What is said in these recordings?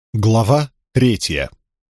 Глава 3.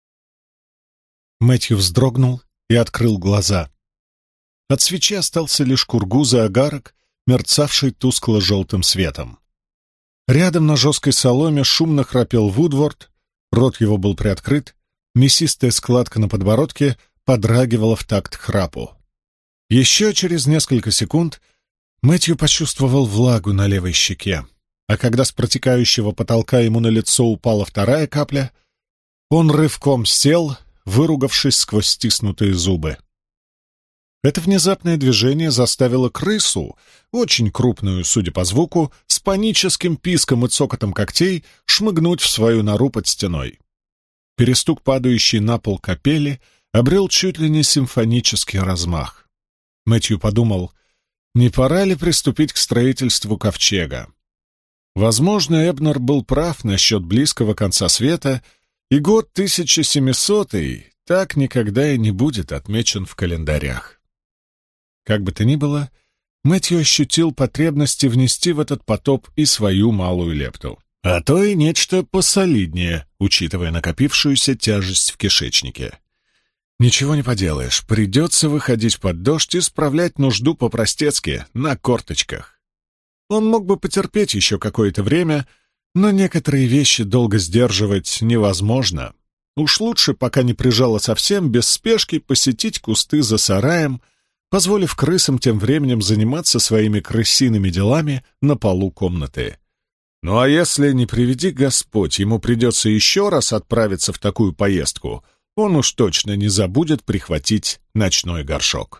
Мэтью вздрогнул и открыл глаза. От свечи остался лишь кургуз и огарок, мерцавший тускло-желтым светом. Рядом на жесткой соломе шумно храпел Вудворд, рот его был приоткрыт, мясистая складка на подбородке подрагивала в такт храпу. Еще через несколько секунд Мэтью почувствовал влагу на левой щеке, а когда с протекающего потолка ему на лицо упала вторая капля, он рывком сел, выругавшись сквозь стиснутые зубы. Это внезапное движение заставило крысу, очень крупную, судя по звуку, с паническим писком и цокотом когтей, шмыгнуть в свою нору под стеной. Перестук падающей на пол капели обрел чуть ли не симфонический размах. Мэтью подумал, не пора ли приступить к строительству ковчега? Возможно, Эбнер был прав насчет близкого конца света, и год 1700-й так никогда и не будет отмечен в календарях. Как бы то ни было, Мэтью ощутил потребности внести в этот потоп и свою малую лепту, а то и нечто посолиднее, учитывая накопившуюся тяжесть в кишечнике. Ничего не поделаешь, придется выходить под дождь и справлять нужду по-простецки, на корточках. Он мог бы потерпеть еще какое-то время, но некоторые вещи долго сдерживать невозможно. Уж лучше, пока не прижало совсем, без спешки посетить кусты за сараем, позволив крысам тем временем заниматься своими крысиными делами на полу комнаты. Ну а если, не приведи Господь, ему придется еще раз отправиться в такую поездку, он уж точно не забудет прихватить ночной горшок.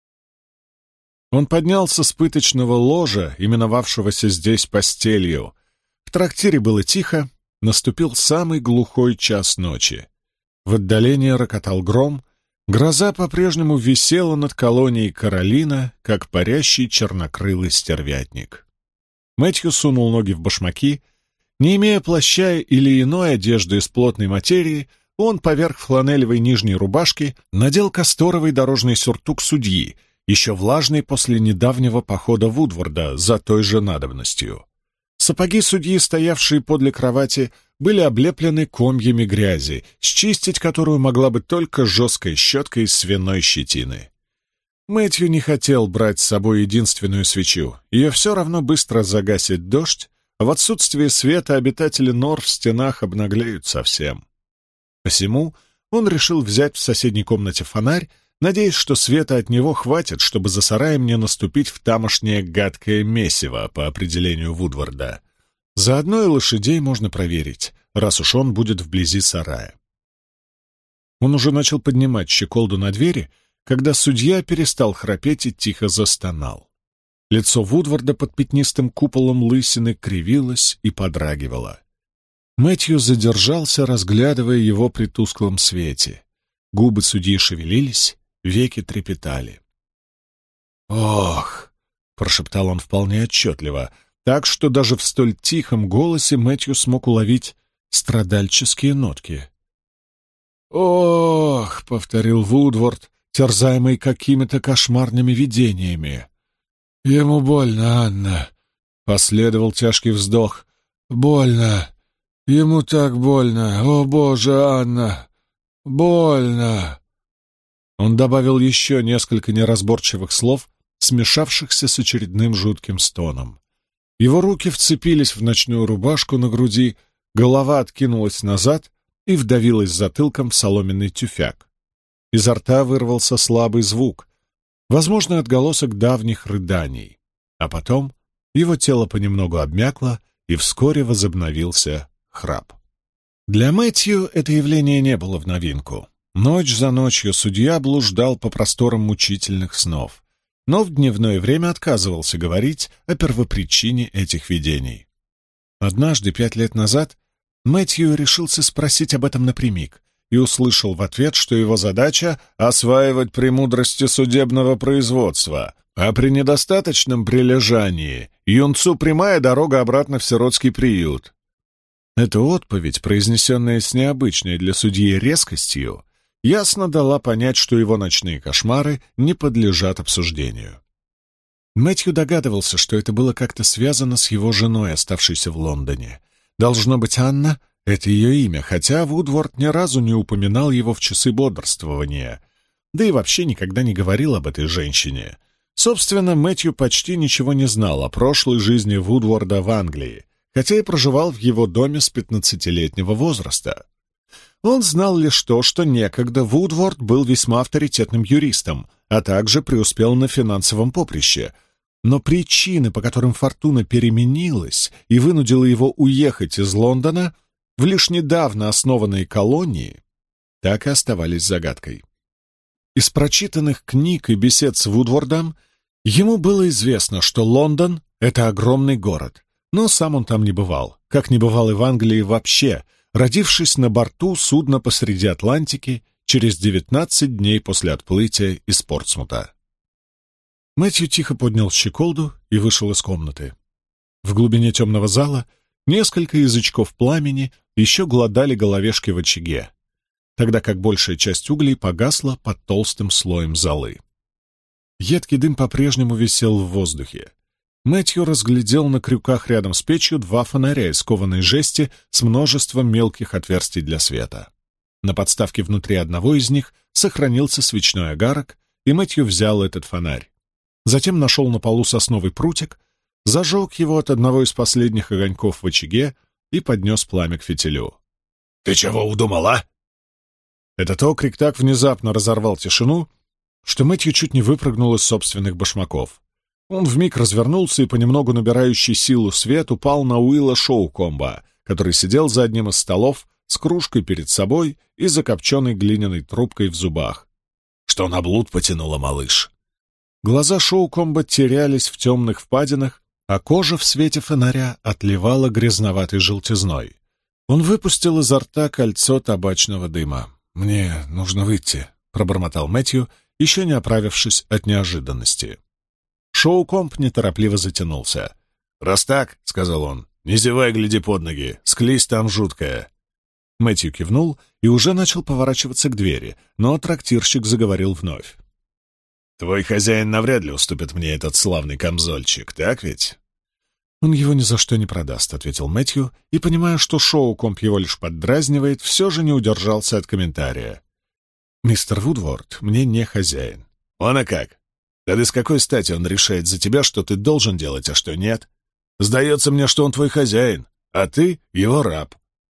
Он поднялся с пыточного ложа, именовавшегося здесь постелью. В трактире было тихо, наступил самый глухой час ночи. В отдалении рокотал гром, гроза по-прежнему висела над колонией Каролина, как парящий чернокрылый стервятник. Мэтью сунул ноги в башмаки. Не имея плаща или иной одежды из плотной материи, он поверх фланелевой нижней рубашки надел касторовый дорожный сюртук судьи, еще влажный после недавнего похода Вудворда за той же надобностью. Сапоги судьи, стоявшие подле кровати, были облеплены комьями грязи, счистить которую могла бы только жесткой щеткой из свиной щетины. Мэтью не хотел брать с собой единственную свечу, ее все равно быстро загасит дождь, а в отсутствие света обитатели нор в стенах обнаглеют совсем. Посему он решил взять в соседней комнате фонарь, надеясь, что света от него хватит, чтобы за сараем не наступить в тамошнее гадкое месиво, по определению Вудворда. Заодно и лошадей можно проверить, раз уж он будет вблизи сарая. Он уже начал поднимать щеколду на двери, когда судья перестал храпеть и тихо застонал. Лицо Вудворда под пятнистым куполом лысины кривилось и подрагивало. Мэтью задержался, разглядывая его при тусклом свете. Губы судьи шевелились, веки трепетали. «Ох!» — прошептал он вполне отчетливо, так что даже в столь тихом голосе Мэтью смог уловить страдальческие нотки. «Ох!» — повторил Вудворд, терзаемый какими-то кошмарными видениями. «Ему больно, Анна!» — последовал тяжкий вздох. «Больно! Ему так больно! О, Боже, Анна! Больно!» Он добавил еще несколько неразборчивых слов, смешавшихся с очередным жутким стоном. Его руки вцепились в ночную рубашку на груди, голова откинулась назад и вдавилась затылком в соломенный тюфяк. Изо рта вырвался слабый звук, возможно, отголосок давних рыданий, а потом его тело понемногу обмякло, и вскоре возобновился храп. Для Мэтью это явление не было в новинку. Ночь за ночью судья блуждал по просторам мучительных снов, но в дневное время отказывался говорить о первопричине этих видений. Однажды, 5 лет назад, Мэтью решился спросить об этом напрямик и услышал в ответ, что его задача — осваивать премудрости судебного производства, а при недостаточном прилежании юнцу прямая дорога обратно в сиротский приют. Эта отповедь, произнесенная с необычной для судьи резкостью, ясно дала понять, что его ночные кошмары не подлежат обсуждению. Мэтью догадывался, что это было как-то связано с его женой, оставшейся в Лондоне. Должно быть, Анна Это ее имя, хотя Вудворд ни разу не упоминал его в часы бодрствования, да и вообще никогда не говорил об этой женщине. Собственно, Мэтью почти ничего не знал о прошлой жизни Вудворда в Англии, хотя и проживал в его доме с 15-летнего возраста. Он знал лишь то, что некогда Вудворд был весьма авторитетным юристом, а также преуспел на финансовом поприще. Но причины, по которым фортуна переменилась и вынудила его уехать из Лондона в лишь недавно основанные колонии, так и оставались загадкой. Из прочитанных книг и бесед с Вудвордом ему было известно, что Лондон — это огромный город, но сам он там не бывал, как не бывал и в Англии вообще, родившись на борту судна посреди Атлантики через 19 дней после отплытия из Портсмута. Мэтью тихо поднял щеколду и вышел из комнаты. В глубине темного зала несколько язычков пламени еще глодали головешки в очаге, тогда как большая часть углей погасла под толстым слоем золы. Едкий дым по-прежнему висел в воздухе. Мэтью разглядел на крюках рядом с печью 2 фонаря из кованой жести с множеством мелких отверстий для света. На подставке внутри одного из них сохранился свечной огарок, и Мэтью взял этот фонарь. Затем нашел на полу сосновый прутик, зажег его от одного из последних огоньков в очаге и поднес пламя к фитилю. «Ты чего удумал, а?» Этот окрик так внезапно разорвал тишину, что Мэтью чуть не выпрыгнул из собственных башмаков. Он вмиг развернулся, и понемногу набирающий силу свет упал на Уилла Шоукомба, который сидел за одним из столов с кружкой перед собой и закопченной глиняной трубкой в зубах. «Что на блуд потянуло, малыш?» Глаза Шоукомба терялись в темных впадинах, а кожа в свете фонаря отливала грязноватой желтизной. Он выпустил изо рта кольцо табачного дыма. «Мне нужно выйти», — пробормотал Мэтью, еще не оправившись от неожиданности. Шоукомб неторопливо затянулся. «Раз так, — сказал он, — не зевай, гляди под ноги, склизь там жуткая». Мэтью кивнул и уже начал поворачиваться к двери, но трактирщик заговорил вновь. «Твой хозяин навряд ли уступит мне этот славный камзольчик, так ведь?» «Он его ни за что не продаст», — ответил Мэтью, и, понимая, что Шоукомб его лишь поддразнивает, все же не удержался от комментария. «Мистер Вудворд мне не хозяин». «Он, а как? Да с какой стати он решает за тебя, что ты должен делать, а что нет? Сдается мне, что он твой хозяин, а ты его раб».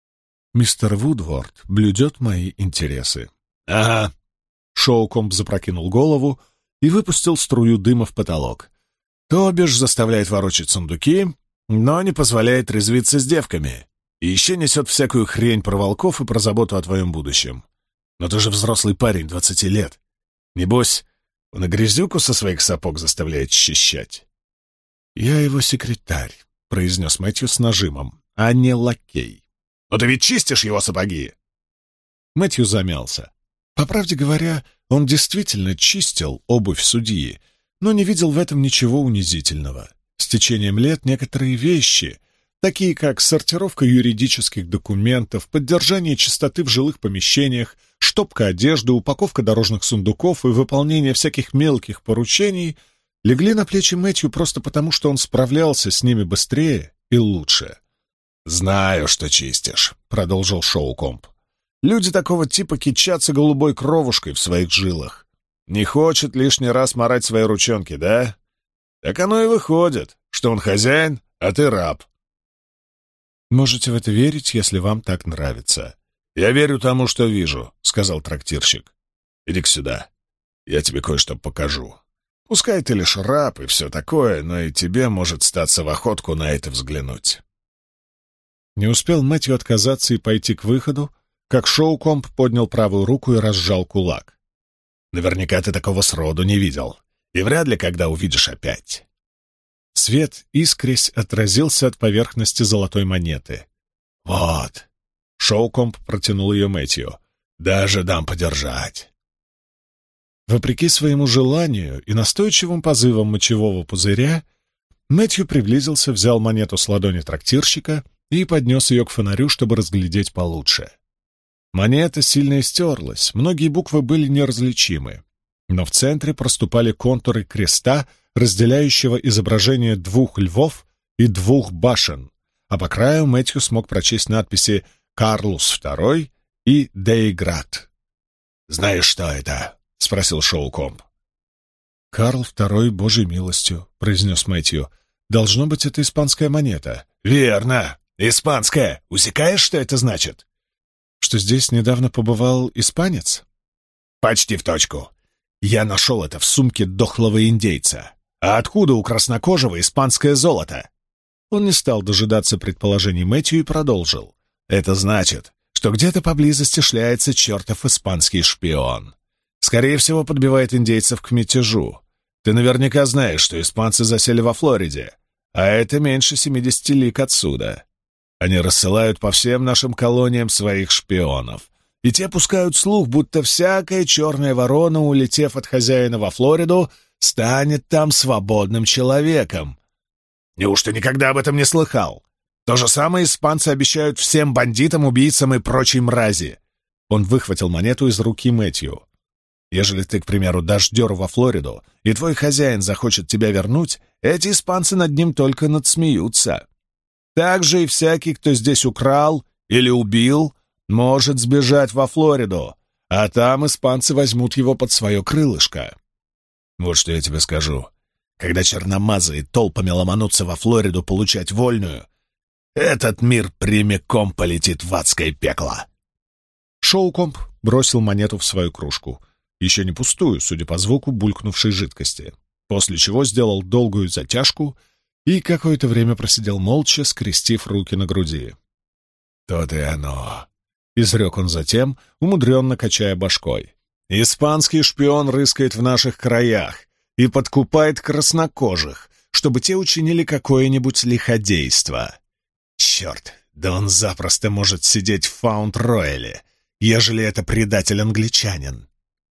«Мистер Вудворд блюдет мои интересы». «Ага». Шоукомб запрокинул голову и выпустил струю дыма в потолок. «То бишь заставляет ворочать сундуки, но не позволяет резвиться с девками. И еще несет всякую хрень про волков и про заботу о твоем будущем. Но ты же взрослый парень, 20 лет. Небось, он и грязюку со своих сапог заставляет счищать». «Я его секретарь», — произнес Мэтью с нажимом, — «а не лакей». «Но ты ведь чистишь его сапоги!» Мэтью замялся. По правде говоря, он действительно чистил обувь судьи, но не видел в этом ничего унизительного. С течением лет некоторые вещи, такие как сортировка юридических документов, поддержание чистоты в жилых помещениях, штопка одежды, упаковка дорожных сундуков и выполнение всяких мелких поручений, легли на плечи Мэтью просто потому, что он справлялся с ними быстрее и лучше. «Знаю, что чистишь», — продолжил Шоукомб. «Люди такого типа кичатся голубой кровушкой в своих жилах. Не хочет лишний раз марать свои ручонки, да? Так оно и выходит, что он хозяин, а ты раб». «Можете в это верить, если вам так нравится». «Я верю тому, что вижу», — сказал трактирщик. «Иди-ка сюда, я тебе кое-что покажу. Пускай ты лишь раб и все такое, но и тебе может статься в охотку на это взглянуть». Не успел Мэтью отказаться и пойти к выходу, как Шоукомб поднял правую руку и разжал кулак. «Наверняка ты такого сроду не видел, и вряд ли когда увидишь опять». Свет, искрясь, отразился от поверхности золотой монеты. «Вот», — Шоукомб протянул ее Мэтью, — «даже дам подержать». Вопреки своему желанию и настойчивым позывам мочевого пузыря, Мэтью приблизился, взял монету с ладони трактирщика и поднес ее к фонарю, чтобы разглядеть получше. Монета сильно истерлась, многие буквы были неразличимы, но в центре проступали контуры креста, разделяющего изображение 2 львов и 2 башен, а по краю Мэтью смог прочесть надписи Карлус II и Дейград. «Знаешь, что это?» — спросил Шоукомб. «Карл II, Божьей милостью», — произнес Мэтью. «Должно быть, это испанская монета». «Верно! Испанская! Усекаешь, что это значит?» «Что здесь недавно побывал испанец?» «Почти в точку. Я нашел это в сумке дохлого индейца. А откуда у краснокожего испанское золото?» Он не стал дожидаться предположений Мэтью и продолжил. «Это значит, что где-то поблизости шляется чертов испанский шпион. Скорее всего, подбивает индейцев к мятежу. Ты наверняка знаешь, что испанцы засели во Флориде, а это меньше 70 лиг отсюда. Они рассылают по всем нашим колониям своих шпионов, и те пускают слух, будто всякая черная ворона, улетев от хозяина во Флориду, станет там свободным человеком. Неужто никогда об этом не слыхал? То же самое испанцы обещают всем бандитам, убийцам и прочей мрази». Он выхватил монету из руки Мэтью. «Ежели ты, к примеру, дашь дёру во Флориду, и твой хозяин захочет тебя вернуть, эти испанцы над ним только надсмеются. Так же и всякий, кто здесь украл или убил, может сбежать во Флориду, а там испанцы возьмут его под свое крылышко. Вот что я тебе скажу. Когда черномазые толпами ломанутся во Флориду получать вольную, этот мир прямиком полетит в адское пекло». Шоукомб бросил монету в свою кружку, еще не пустую, судя по звуку булькнувшей жидкости, после чего сделал долгую затяжку и какое-то время просидел молча, скрестив руки на груди. «То-то и оно», — изрек он затем, умудренно качая башкой. «Испанский шпион рыскает в наших краях и подкупает краснокожих, чтобы те учинили какое-нибудь лиходейство. Черт, да он запросто может сидеть в Фаунд-Рояле, ежели это предатель-англичанин».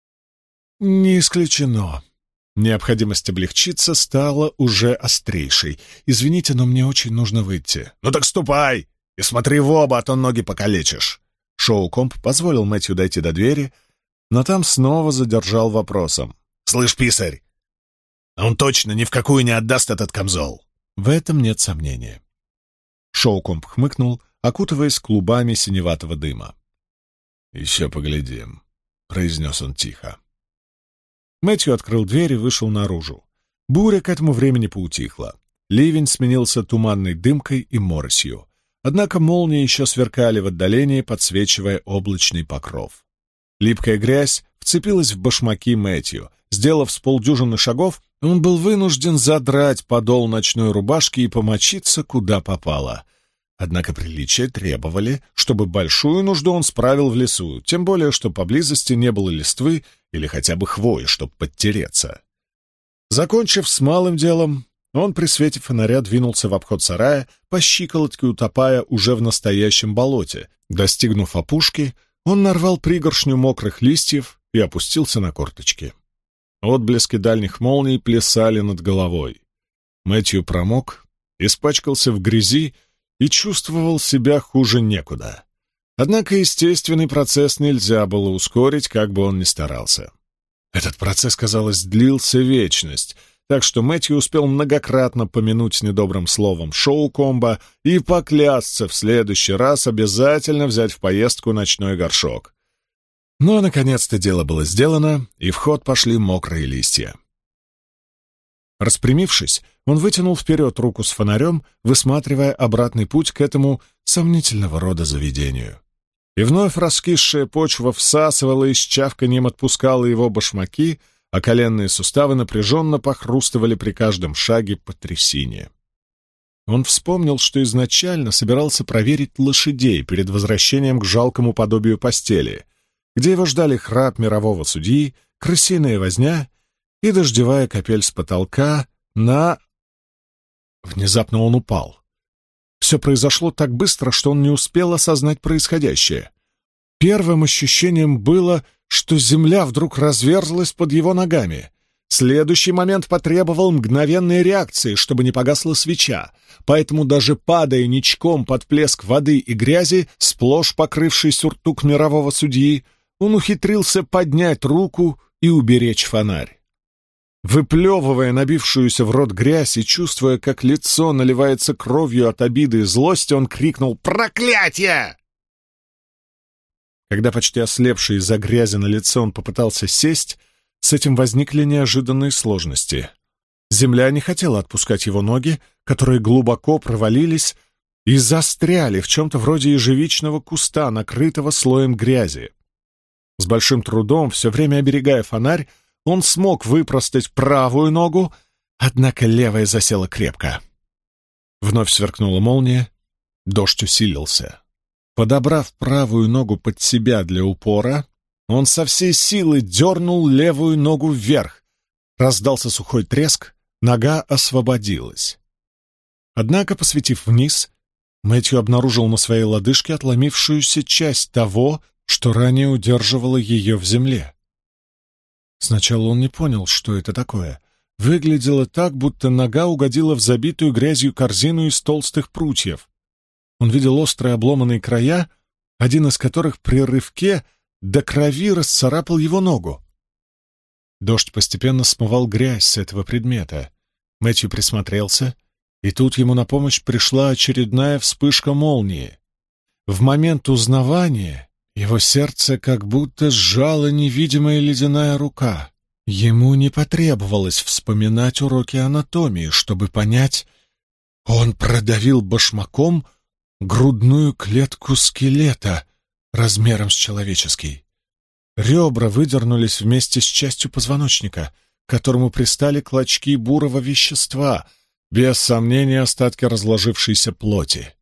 «Не исключено». Необходимость облегчиться стала уже острейшей. «Извините, но мне очень нужно выйти». «Ну так ступай и смотри в оба, а то ноги покалечишь». Шоукомб позволил Мэтью дойти до двери, но там снова задержал вопросом. «Слышь, писарь, а он точно ни в какую не отдаст этот камзол?» «В этом нет сомнения». Шоукомб хмыкнул, окутываясь клубами синеватого дыма. «Еще поглядим», — произнес он тихо. Мэтью открыл дверь и вышел наружу. Буря к этому времени поутихла. Ливень сменился туманной дымкой и моросью. Однако молнии еще сверкали в отдалении, подсвечивая облачный покров. Липкая грязь вцепилась в башмаки Мэтью. Сделав с полдюжины шагов, он был вынужден задрать подол ночной рубашки и помочиться, куда попало. Однако приличия требовали, чтобы большую нужду он справил в лесу, тем более, что поблизости не было листвы или хотя бы хвои, чтобы подтереться. Закончив с малым делом, он при свете фонаря двинулся в обход сарая, по щиколотке утопая уже в настоящем болоте. Достигнув опушки, он нарвал пригоршню мокрых листьев и опустился на корточки. Отблески дальних молний плясали над головой. Мэтью промок, испачкался в грязи и чувствовал себя хуже некуда. Однако естественный процесс нельзя было ускорить, как бы он ни старался. Этот процесс, казалось, длился вечность, так что Мэтью успел многократно помянуть недобрым словом Шоукомба и поклясться в следующий раз обязательно взять в поездку ночной горшок. Но, наконец-то, дело было сделано, и в ход пошли мокрые листья. Распрямившись, он вытянул вперед руку с фонарем, высматривая обратный путь к этому сомнительного рода заведению. И вновь раскисшая почва всасывала и с чавканьем отпускала его башмаки, а коленные суставы напряженно похрустывали при каждом шаге по трясине. Он вспомнил, что изначально собирался проверить лошадей перед возвращением к жалкому подобию постели, где его ждали храп мирового судьи, крысиная возня и дождевая капель с потолка на... Внезапно он упал. Все произошло так быстро, что он не успел осознать происходящее. Первым ощущением было, что земля вдруг разверзлась под его ногами. Следующий момент потребовал мгновенной реакции, чтобы не погасла свеча, поэтому даже падая ничком под плеск воды и грязи, сплошь покрывший сюртук мирового судьи, он ухитрился поднять руку и уберечь фонарь. Выплевывая набившуюся в рот грязь и чувствуя, как лицо наливается кровью от обиды и злости, он крикнул «Проклятье!» Когда почти ослепший из-за грязи на лице он попытался сесть, с этим возникли неожиданные сложности. Земля не хотела отпускать его ноги, которые глубоко провалились и застряли в чем-то вроде ежевичного куста, накрытого слоем грязи. С большим трудом, все время оберегая фонарь, он смог выпростать правую ногу, однако левая засела крепко. Вновь сверкнула молния, дождь усилился. Подобрав правую ногу под себя для упора, он со всей силы дернул левую ногу вверх. Раздался сухой треск, нога освободилась. Однако, посветив вниз, Мэтью обнаружил на своей лодыжке отломившуюся часть того, что ранее удерживало ее в земле. Сначала он не понял, что это такое. Выглядело так, будто нога угодила в забитую грязью корзину из толстых прутьев. Он видел острые обломанные края, один из которых при рывке до крови расцарапал его ногу. Дождь постепенно смывал грязь с этого предмета. Мэтью присмотрелся, и тут ему на помощь пришла очередная вспышка молнии. В момент узнавания его сердце как будто сжала невидимая ледяная рука. Ему не потребовалось вспоминать уроки анатомии, чтобы понять, он продавил башмаком грудную клетку скелета размером с человеческий. Ребра выдернулись вместе с частью позвоночника, к которому пристали клочки бурого вещества, без сомнения остатки разложившейся плоти.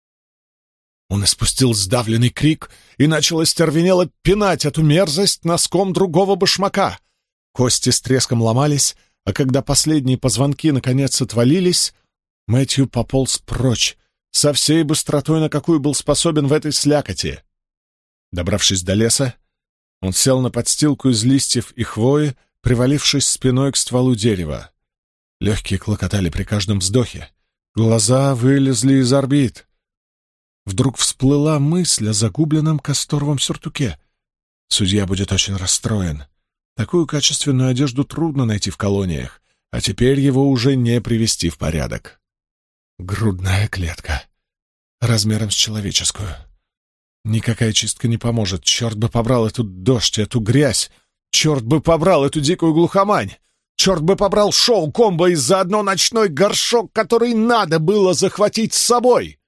Он испустил сдавленный крик и начал остервенело пинать эту мерзость носком другого башмака. Кости с треском ломались, а когда последние позвонки наконец отвалились, Мэтью пополз прочь, со всей быстротой, на какую был способен в этой слякоти. Добравшись до леса, он сел на подстилку из листьев и хвои, привалившись спиной к стволу дерева. Легкие клокотали при каждом вздохе, глаза вылезли из орбит. Вдруг всплыла мысль о загубленном касторовом сюртуке. Судья будет очень расстроен. Такую качественную одежду трудно найти в колониях, а теперь его уже не привести в порядок. Грудная клетка. Размером с человеческую. Никакая чистка не поможет. Черт бы побрал эту дождь, эту грязь. Черт бы побрал эту дикую глухомань. Черт бы побрал шоу-комбо и заодно ночной горшок, который надо было захватить с собой.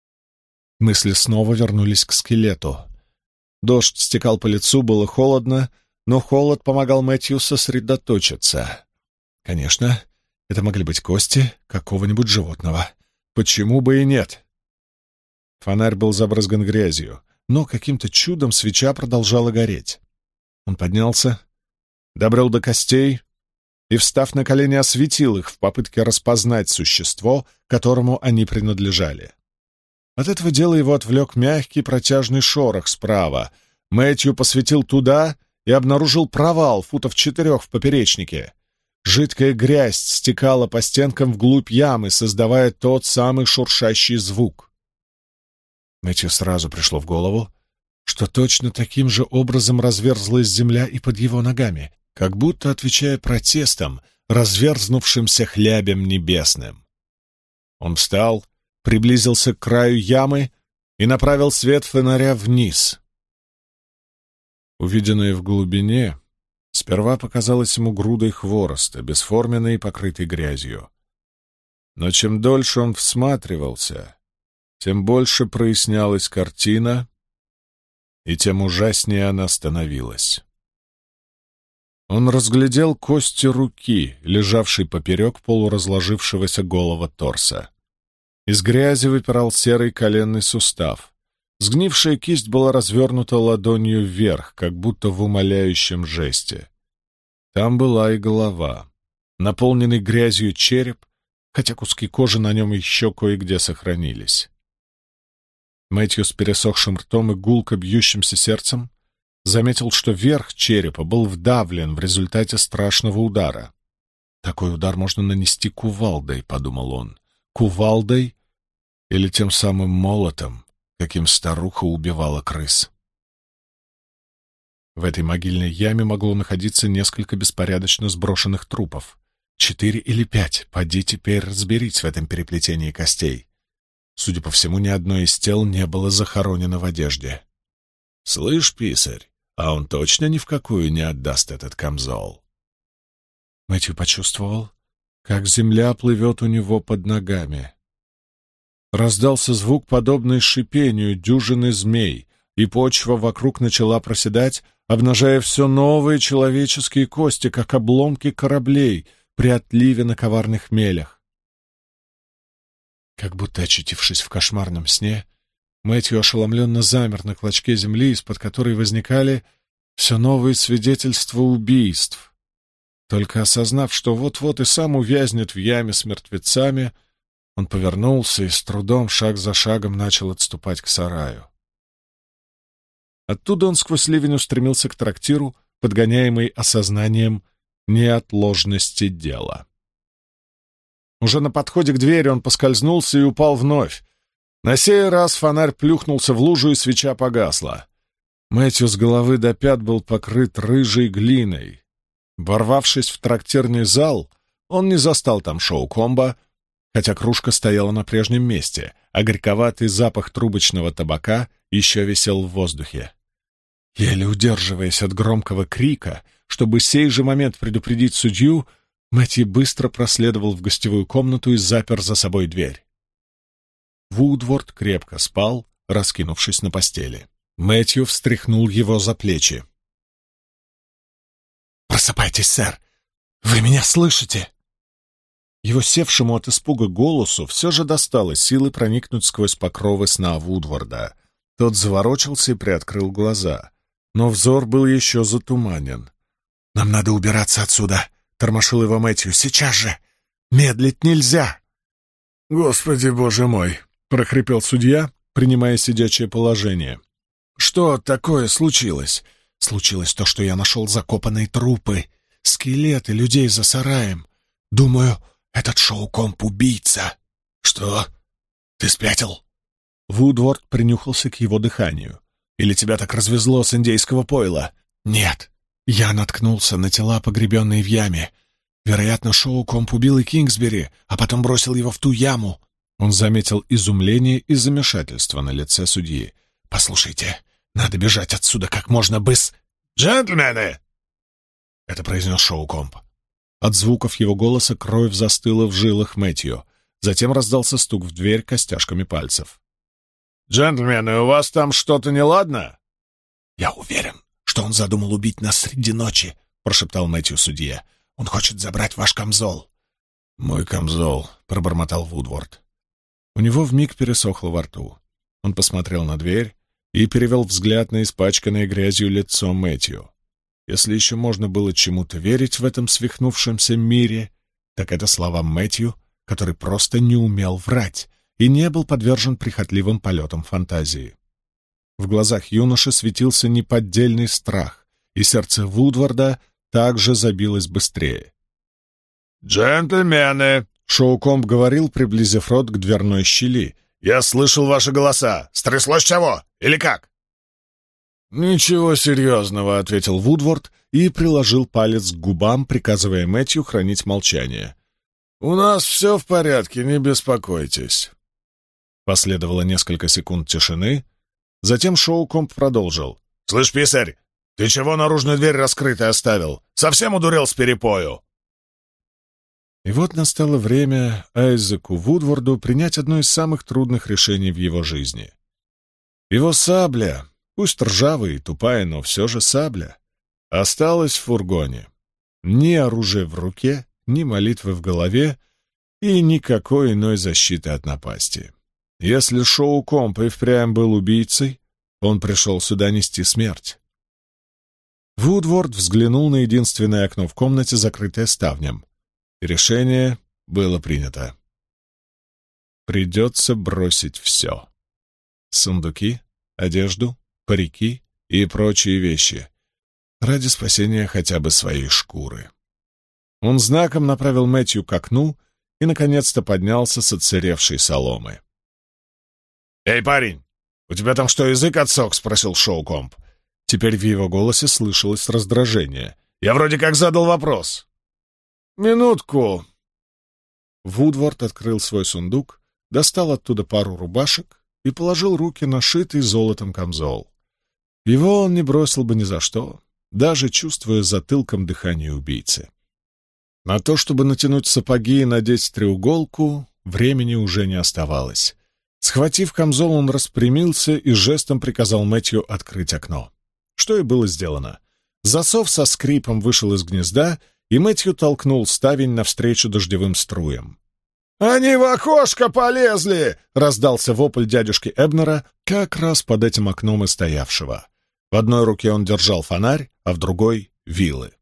Мысли снова вернулись к скелету. Дождь стекал по лицу, было холодно, но холод помогал Мэтью сосредоточиться. Конечно, это могли быть кости какого-нибудь животного. Почему бы и нет? Фонарь был забрызган грязью, но каким-то чудом свеча продолжала гореть. Он поднялся, добрел до костей и, встав на колени, осветил их в попытке распознать существо, которому они принадлежали. От этого дела его отвлек мягкий протяжный шорох справа. Мэтью посветил туда и обнаружил провал футов 4 в поперечнике. Жидкая грязь стекала по стенкам вглубь ямы, создавая тот самый шуршащий звук. Мэтью сразу пришло в голову, что точно таким же образом разверзлась земля и под его ногами, как будто отвечая протестам, разверзнувшимся хлябем небесным. Он встал, приблизился к краю ямы и направил свет фонаря вниз. Увиденное в глубине сперва показалось ему грудой хвороста, бесформенной и покрытой грязью. Но чем дольше он всматривался, тем больше прояснялась картина, и тем ужаснее она становилась. Он разглядел кости руки, лежавшей поперек полуразложившегося голого торса. Из грязи выпирал серый коленный сустав. Сгнившая кисть была развернута ладонью вверх, как будто в умоляющем жесте. Там была и голова, наполненный грязью череп, хотя куски кожи на нем еще кое-где сохранились. Мэтью с пересохшим ртом и гулко бьющимся сердцем заметил, что верх черепа был вдавлен в результате страшного удара. «Такой удар можно нанести кувалдой», — подумал он. «Кувалдой или тем самым молотом, каким старуха убивала крыс». В этой могильной яме могло находиться несколько беспорядочно сброшенных трупов. 4 или 5, поди теперь разберись в этом переплетении костей. Судя по всему, ни одно из тел не было захоронено в одежде. «Слышь, писарь, а он точно ни в какую не отдаст этот камзол». Мэтью почувствовал, как земля плывет у него под ногами. Раздался звук, подобный шипению дюжины змей, и почва вокруг начала проседать, обнажая все новые человеческие кости, как обломки кораблей при отливе на коварных мелях. Как будто очутившись в кошмарном сне, Мэтью ошеломленно замер на клочке земли, из-под которой возникали все новые свидетельства убийств. Только осознав, что вот-вот и сам увязнет в яме с мертвецами, он повернулся и с трудом, шаг за шагом, начал отступать к сараю. Оттуда он сквозь ливень устремился к трактиру, подгоняемый осознанием неотложности дела. Уже на подходе к двери он поскользнулся и упал вновь. На сей раз фонарь плюхнулся в лужу, и свеча погасла. Мэтью с головы до пят был покрыт рыжей глиной. Ворвавшись в трактирный зал, он не застал там шоу-комбо, хотя кружка стояла на прежнем месте, а горьковатый запах трубочного табака еще висел в воздухе. Еле удерживаясь от громкого крика, чтобы сей же момент предупредить судью, Мэтью быстро проследовал в гостевую комнату и запер за собой дверь. Вудворд крепко спал, раскинувшись на постели. Мэтью встряхнул его за плечи. «Просыпайтесь, сэр! Вы меня слышите?» Его севшему от испуга голосу все же достало силы проникнуть сквозь покровы сна Вудворда. Тот заворочился и приоткрыл глаза, но взор был еще затуманен. «Нам надо убираться отсюда!» — тормошил его Мэтью. «Сейчас же! Медлить нельзя!» «Господи, боже мой!» — прохрипел судья, принимая сидячее положение. «Что такое случилось?» «Случилось то, что я нашел закопанные трупы, скелеты людей за сараем. Думаю, этот шоу-комп убийца». «Что? Ты спятил?» Вудворд принюхался к его дыханию. «Или тебя так развезло с индейского пойла?» «Нет. Я наткнулся на тела, погребенные в яме. Вероятно, шоу-комп убил и Кингсбери, а потом бросил его в ту яму». Он заметил изумление и замешательство на лице судьи. «Послушайте, надо бежать отсюда как можно быстро». «Джентльмены!» — это произнес шоу-комп. От звуков его голоса кровь застыла в жилах Мэтью. Затем раздался стук в дверь костяшками пальцев. «Джентльмены, у вас там что-то неладно?» «Я уверен, что он задумал убить нас среди ночи», — прошептал Мэтью судье. «Он хочет забрать ваш камзол». «Мой камзол», — пробормотал Вудворд. У него вмиг пересохло во рту. Он посмотрел на дверь и перевел взгляд на испачканное грязью лицо Мэтью. Если еще можно было чему-то верить в этом свихнувшемся мире, так это словам Мэтью, который просто не умел врать и не был подвержен прихотливым полетам фантазии. В глазах юноши светился неподдельный страх, и сердце Вудворда также забилось быстрее. «Джентльмены!» — шоу-комп говорил, приблизив рот к дверной щели. «Я слышал ваши голоса. Стряслось чего? Или как?» «Ничего серьезного», — ответил Вудворд и приложил палец к губам, приказывая Мэтью хранить молчание. «У нас все в порядке, не беспокойтесь». Последовало несколько секунд тишины. Затем шоу-комп продолжил. «Слышь, писарь, ты чего наружную дверь раскрытой оставил? Совсем одурел с перепою?» И вот настало время Айзеку Вудворду принять одно из самых трудных решений в его жизни. Его сабля, пусть ржавая и тупая, но все же сабля, осталась в фургоне. Ни оружия в руке, ни молитвы в голове и никакой иной защиты от напасти. Если шоу-комп и впрямь был убийцей, он пришел сюда нести смерть. Вудворд взглянул на единственное окно в комнате, закрытое ставнем. И решение было принято. Придется бросить все. Сундуки, одежду, парики и прочие вещи. Ради спасения хотя бы своей шкуры. Он знаком направил Мэтью к окну и, наконец-то, поднялся с отсыревшей соломы. «Эй, парень, у тебя там что, язык отсох?» — спросил шоу-комп. Теперь в его голосе слышалось раздражение. «Я вроде как задал вопрос». «Минутку». Вудворд открыл свой сундук, достал оттуда пару рубашек и положил руки на шитый золотом камзол. Его он не бросил бы ни за что, даже чувствуя затылком дыхание убийцы. На то, чтобы натянуть сапоги и надеть треуголку, времени уже не оставалось. Схватив камзол, он распрямился и жестом приказал Мэтью открыть окно. Что и было сделано. Засов со скрипом вышел из гнезда, и Мэтью толкнул ставень навстречу дождевым струям. «Они в окошко полезли!» — раздался вопль дядюшки Эбнера, как раз под этим окном и стоявшего. В одной руке он держал фонарь, а в другой — вилы.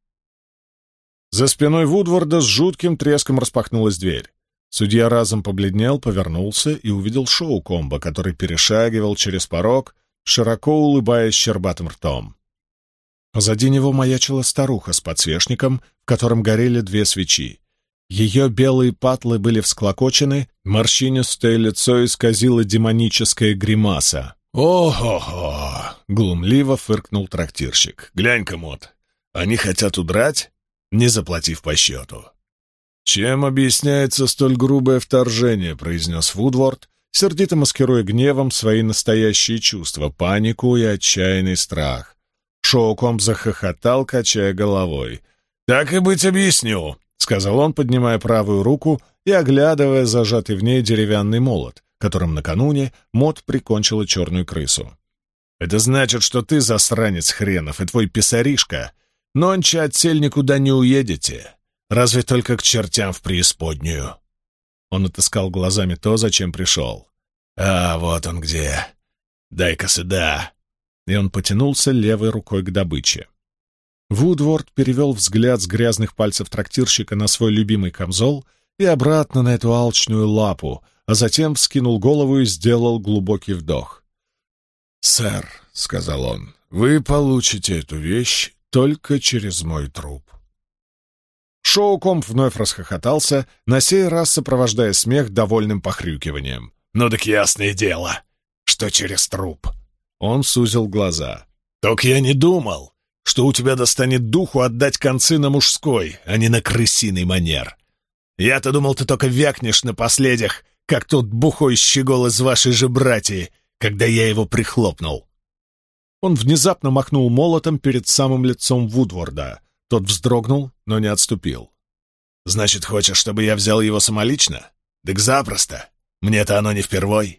За спиной Вудворда с жутким треском распахнулась дверь. Судья разом побледнел, повернулся и увидел Шоукомба, который перешагивал через порог, широко улыбаясь щербатым ртом. Позади него маячила старуха с подсвечником, в котором горели 2 свечи. Ее белые патлы были всклокочены, морщинистое лицо исказило демоническая гримаса. «О-хо-хо!» — глумливо фыркнул трактирщик. «Глянь-ка, Мот, они хотят удрать, не заплатив по счету». «Чем объясняется столь грубое вторжение?» — произнес Вудворд, сердито маскируя гневом свои настоящие чувства, панику и отчаянный страх. Шоукомб захохотал, качая головой. «Так и быть, объясню», — сказал он, поднимая правую руку и оглядывая зажатый в ней деревянный молот, которым накануне Мот прикончила черную крысу. «Это значит, что ты, засранец хренов, и твой писаришка, нонче отсель никуда не уедете, разве только к чертям в преисподнюю». Он отыскал глазами то, зачем пришел. «А, вот он где. Дай-ка сюда». И он потянулся левой рукой к добыче. Вудворд перевел взгляд с грязных пальцев трактирщика на свой любимый камзол и обратно на эту алчную лапу, а затем вскинул голову и сделал глубокий вдох. «Сэр», — сказал он, — «вы получите эту вещь только через мой труп». Шоукомб вновь расхохотался, на сей раз сопровождая смех довольным похрюкиванием. «Ну так ясное дело, что через труп». Он сузил глаза. «Только я не думал, что у тебя достанет духу отдать концы на мужской, а не на крысиный манер. Я-то думал, ты только вякнешь на последях, как тот бухой щегол из вашей же братьи, когда я его прихлопнул». Он внезапно махнул молотом перед самым лицом Вудворда. Тот вздрогнул, но не отступил. «Значит, хочешь, чтобы я взял его самолично? Так запросто. Мне-то оно не впервой».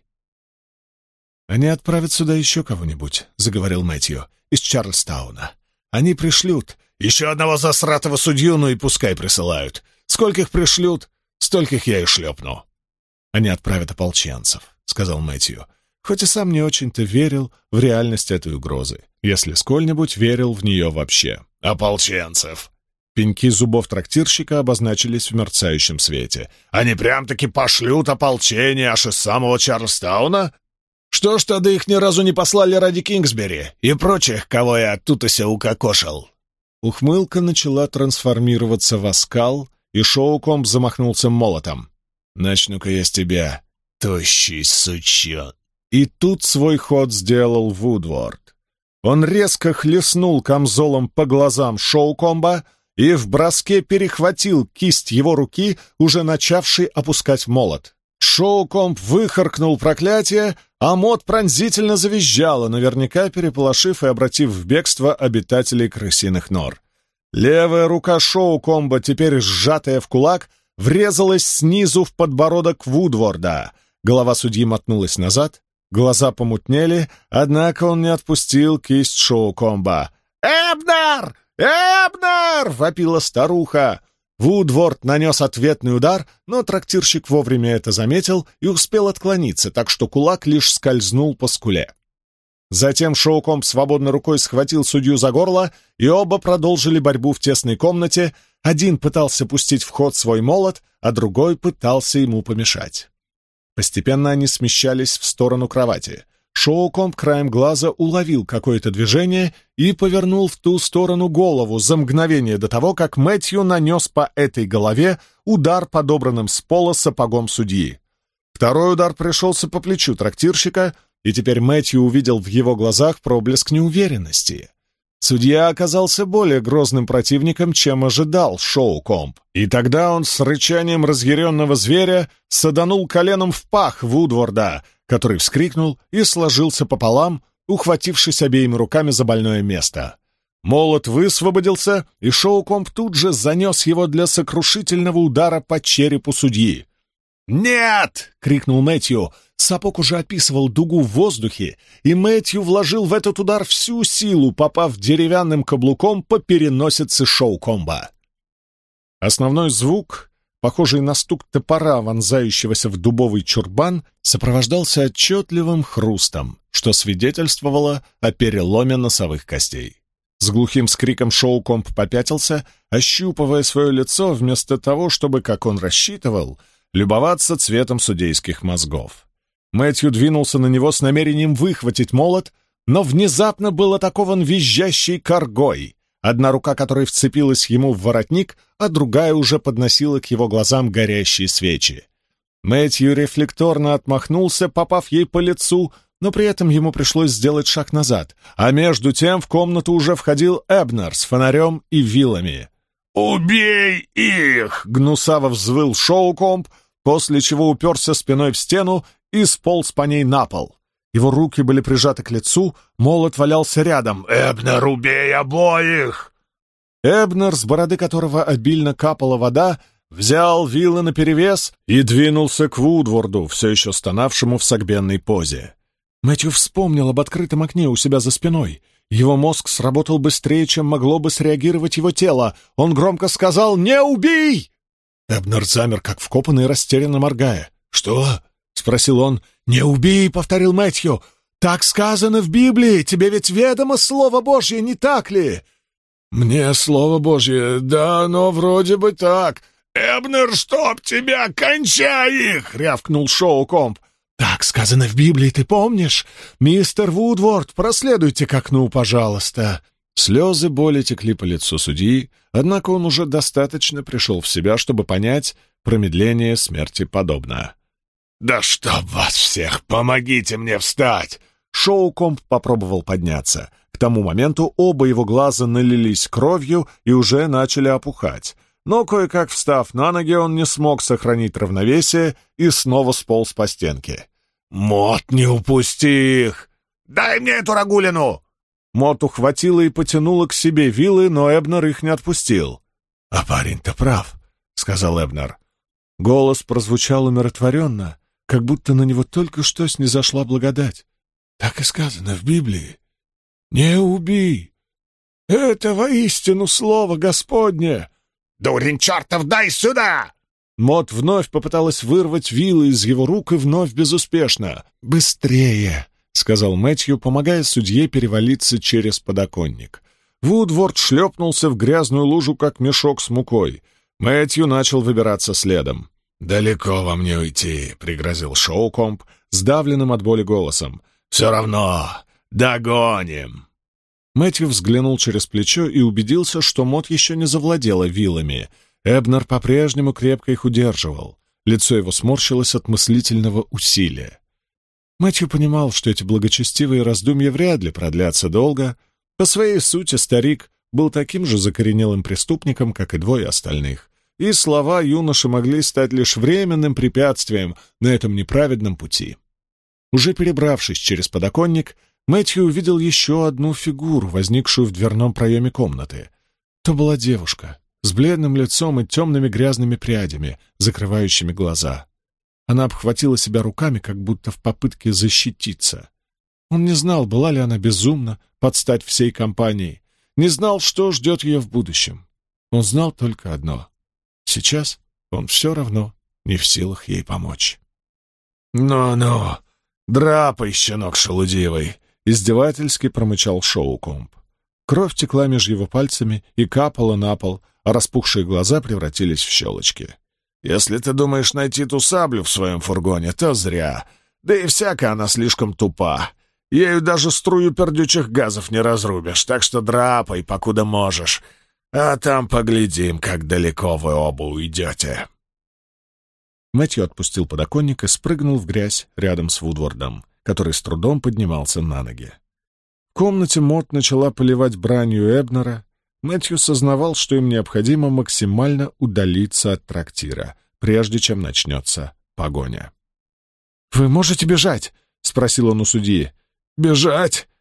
«Они отправят сюда еще кого-нибудь», — заговорил Мэтью, — «из Чарльстауна. Они пришлют еще одного засратого судью, ну и пускай присылают. Скольких пришлют, стольких я и шлепну». «Они отправят ополченцев», — сказал Мэтью, хоть и сам не очень-то верил в реальность этой угрозы, если сколь-нибудь верил в нее вообще. «Ополченцев!» Пеньки зубов трактирщика обозначились в мерцающем свете. «Они прям-таки пошлют ополчение аж из самого Чарльстауна? Что ж тогда их ни разу не послали ради Кингсбери и прочих, кого я оттуда-ся укокошил?» Ухмылка начала трансформироваться в оскал, и Шоукомб замахнулся молотом. «Начну-ка я с тебя, тощий сучок!» И тут свой ход сделал Вудворд. Он резко хлестнул камзолом по глазам Шоукомба и в броске перехватил кисть его руки, уже начавший опускать молот. Шоукомб выхаркнул проклятие, а Мот пронзительно завизжала, наверняка переполошив и обратив в бегство обитателей крысиных нор. Левая рука Шоукомба, теперь сжатая в кулак, врезалась снизу в подбородок Вудворда. Голова судьи мотнулась назад, глаза помутнели, однако он не отпустил кисть Шоукомба. «Эбнер! Эбнер!» — вопила старуха. Вудворд нанес ответный удар, но трактирщик вовремя это заметил и успел отклониться, так что кулак лишь скользнул по скуле. Затем Шоукомб свободной рукой схватил судью за горло, и оба продолжили борьбу в тесной комнате. Один пытался пустить в ход свой молот, а другой пытался ему помешать. Постепенно они смещались в сторону кровати. Шоукомб краем глаза уловил какое-то движение и повернул в ту сторону голову за мгновение до того, как Мэтью нанес по этой голове удар, подобранным с пола сапогом судьи. Второй удар пришелся по плечу трактирщика, и теперь Мэтью увидел в его глазах проблеск неуверенности. Судья оказался более грозным противником, чем ожидал Шоукомб, и тогда он с рычанием разъяренного зверя саданул коленом в пах Вудворда, который вскрикнул и сложился пополам, ухватившись обеими руками за больное место. Молот высвободился, и Шоукомб тут же занес его для сокрушительного удара по черепу судьи. «Нет!» — крикнул Мэтью. Сапог уже описывал дугу в воздухе, и Мэтью вложил в этот удар всю силу, попав деревянным каблуком по переносице Шоукомба. Основной звук, похожий на стук топора, вонзающегося в дубовый чурбан, сопровождался отчетливым хрустом, что свидетельствовало о переломе носовых костей. С глухим скриком Шоукомб попятился, ощупывая свое лицо вместо того, чтобы, как он рассчитывал, любоваться цветом судейских мозгов. Мэтью двинулся на него с намерением выхватить молот, но внезапно был атакован визжащей коргой, одна рука которой вцепилась ему в воротник, а другая уже подносила к его глазам горящие свечи. Мэтью рефлекторно отмахнулся, попав ей по лицу, но при этом ему пришлось сделать шаг назад, а между тем в комнату уже входил Эбнер с фонарем и вилами. «Убей их!» — гнусаво взвыл Шоукомб, после чего уперся спиной в стену и сполз по ней на пол. Его руки были прижаты к лицу, молот валялся рядом. «Эбнер, убей обоих!» Эбнер, с бороды которого обильно капала вода, взял вилы наперевес и двинулся к Вудворду, все еще стонавшему в согбенной позе. Мэтью вспомнил об открытом окне у себя за спиной. Его мозг сработал быстрее, чем могло бы среагировать его тело. Он громко сказал «Не убей!» Эбнер замер, как вкопанный, растерянно моргая. «Что?» — спросил он. «Не убей!» — повторил Мэтью. «Так сказано в Библии! Тебе ведь ведомо Слово Божье, не так ли?» «Мне Слово Божье, да, но вроде бы так». «Эбнер, чтоб тебя, кончай их!» — рявкнул Шоукомб. «Так сказано в Библии, ты помнишь? Мистер Вудворд, проследуйте к окну, пожалуйста». Слезы боли текли по лицу судьи, однако он уже достаточно пришел в себя, чтобы понять, промедление смерти подобно. «Да чтоб вас всех! Помогите мне встать!» Шоукомб попробовал подняться. К тому моменту оба его глаза налились кровью и уже начали опухать. Но кое-как встав на ноги, он не смог сохранить равновесие и снова сполз по стенке. «Мот, не упусти их!» «Дай мне эту рагулину!» Мот ухватила и потянула к себе вилы, но Эбнер их не отпустил. «А парень-то прав», — сказал Эбнер. Голос прозвучал умиротворенно, как будто на него только что снизошла благодать. «Так и сказано в Библии. Не убей! Это воистину слово Господне!» «Дурень чертов, дай сюда!» Мот вновь попыталась вырвать вилы из его рук и вновь безуспешно. «Быстрее!» — сказал Мэтью, помогая судье перевалиться через подоконник. Вудворд шлепнулся в грязную лужу, как мешок с мукой. Мэтью начал выбираться следом. «Далеко вам не уйти», — пригрозил Шоукомб сдавленным от боли голосом. «Все равно догоним». Мэтью взглянул через плечо и убедился, что Мот еще не завладела вилами. Эбнер по-прежнему крепко их удерживал. Лицо его сморщилось от мыслительного усилия. Мэтью понимал, что эти благочестивые раздумья вряд ли продлятся долго. По своей сути старик был таким же закоренелым преступником, как и двое остальных, и слова юноши могли стать лишь временным препятствием на этом неправедном пути. Уже перебравшись через подоконник, Мэтью увидел еще одну фигуру, возникшую в дверном проеме комнаты. То была девушка с бледным лицом и темными грязными прядями, закрывающими глаза. Она обхватила себя руками, как будто в попытке защититься. Он не знал, была ли она безумна под стать всей компании, не знал, что ждет ее в будущем. Он знал только одно — сейчас он все равно не в силах ей помочь. «Ну-ну, драпай, щенок шелудивый!» — издевательски промычал Шоукомб. Кровь текла между его пальцами и капала на пол, а распухшие глаза превратились в щелочки. «Если ты думаешь найти ту саблю в своем фургоне, то зря. Да и всякая она слишком тупа. Ею даже струю пердючих газов не разрубишь, так что драпай, покуда можешь. А там поглядим, как далеко вы оба уйдете». Мэтью отпустил подоконник и спрыгнул в грязь рядом с Вудвордом, который с трудом поднимался на ноги. В комнате Мот начала поливать бранью Эбнера. Мэтью сознавал, что им необходимо максимально удалиться от трактира, прежде чем начнется погоня. «Вы можете бежать?» — спросил он у судьи. «Бежать?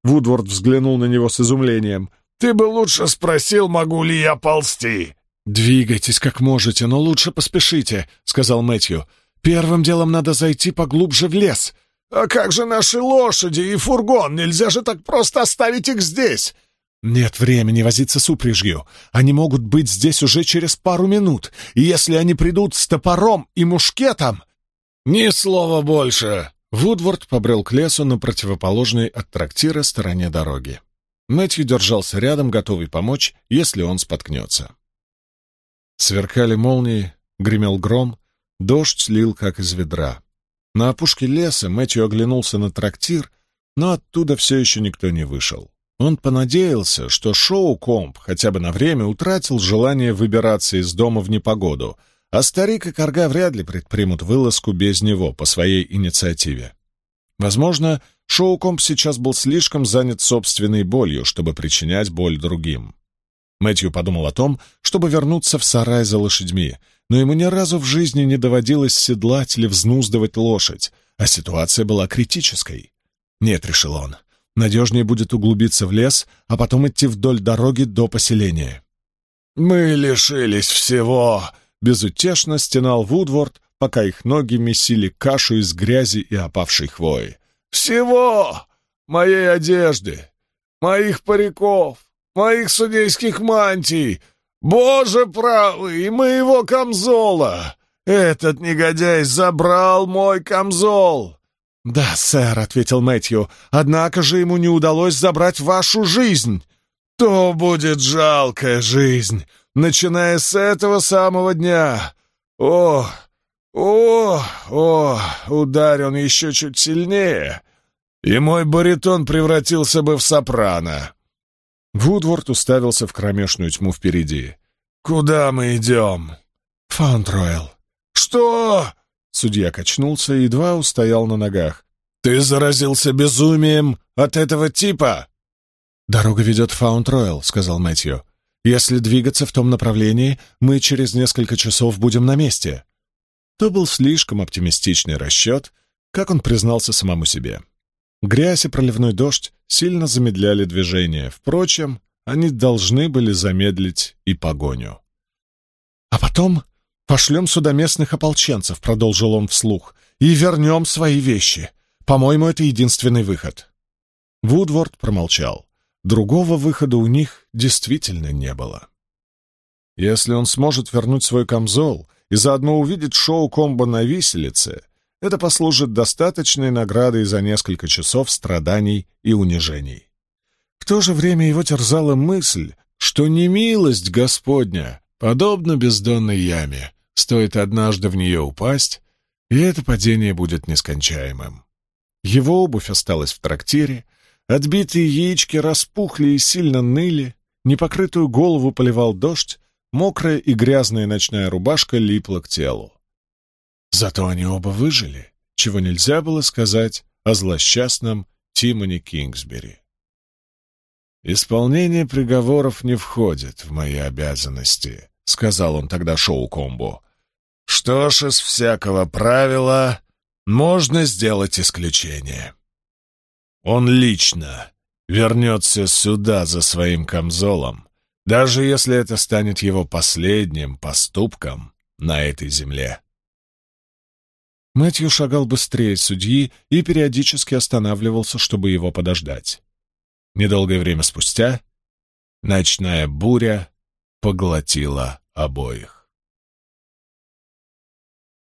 Вудворд взглянул на него с изумлением. «Ты бы лучше спросил, могу ли я ползти». «Двигайтесь как можете, но лучше поспешите», — сказал Мэтью. «Первым делом надо зайти поглубже в лес». «А как же наши лошади и фургон? Нельзя же так просто оставить их здесь!» «Нет времени возиться с упряжью. Они могут быть здесь уже через пару минут, и если они придут с топором и мушкетом...» «Ни слова больше!» Вудворд побрел к лесу на противоположной от трактира стороне дороги. Мэтью держался рядом, готовый помочь, если он споткнется. Сверкали молнии, гремел гром, дождь лил как из ведра. На опушке леса Мэтью оглянулся на трактир, но оттуда все еще никто не вышел. Он понадеялся, что Шоу-Комб хотя бы на время утратил желание выбираться из дома в непогоду, а старик и корга вряд ли предпримут вылазку без него по своей инициативе. Возможно, Шоу-Комб сейчас был слишком занят собственной болью, чтобы причинять боль другим. Мэтью подумал о том, чтобы вернуться в сарай за лошадьми, но ему ни разу в жизни не доводилось седлать или взнуздывать лошадь, а ситуация была критической. «Нет», — решил он, — «надежнее будет углубиться в лес, а потом идти вдоль дороги до поселения». «Мы лишились всего», — безутешно стенал Вудворд, пока их ноги месили кашу из грязи и опавшей хвои. «Всего! Моей одежды, моих париков, моих судейских мантий, Боже правый, и моего камзола! Этот негодяй забрал мой камзол!» «Да, сэр», — ответил Мэтью, — «однако же ему не удалось забрать вашу жизнь». «То будет жалкая жизнь, начиная с этого самого дня. О, ударь он еще чуть сильнее, и мой баритон превратился бы в сопрано». Вудворд уставился в кромешную тьму впереди. «Куда мы идем?» «Фаунд-Ройл». «Что?» Судья качнулся и едва устоял на ногах. «Ты заразился безумием от этого типа?» «Дорога ведет в Фаунд-Ройл», — сказал Мэтью. «Если двигаться в том направлении, мы через несколько часов будем на месте». То был слишком оптимистичный расчет, как он признался самому себе. Грязь и проливной дождь сильно замедляли движение. Впрочем, они должны были замедлить и погоню. «А потом пошлем сюда местных ополченцев», — продолжил он вслух, — «и вернем свои вещи. По-моему, это единственный выход». Вудворд промолчал. Другого выхода у них действительно не было. Если он сможет вернуть свой камзол и заодно увидеть Шоу-Комбо на виселице, это послужит достаточной наградой за несколько часов страданий и унижений. В то же время его терзала мысль, что немилость Господня подобна бездонной яме, стоит однажды в нее упасть, и это падение будет нескончаемым. Его обувь осталась в трактире, отбитые яички распухли и сильно ныли, непокрытую голову поливал дождь, мокрая и грязная ночная рубашка липла к телу. Зато они оба выжили, чего нельзя было сказать о злосчастном Тимони Кингсбери. «Исполнение приговоров не входит в мои обязанности», — сказал он тогда Шоу-Комбу. «Что ж, из всякого правила можно сделать исключение. Он лично вернется сюда за своим камзолом, даже если это станет его последним поступком на этой земле». Мэтью шагал быстрее судьи и периодически останавливался, чтобы его подождать. Недолгое время спустя ночная буря поглотила обоих.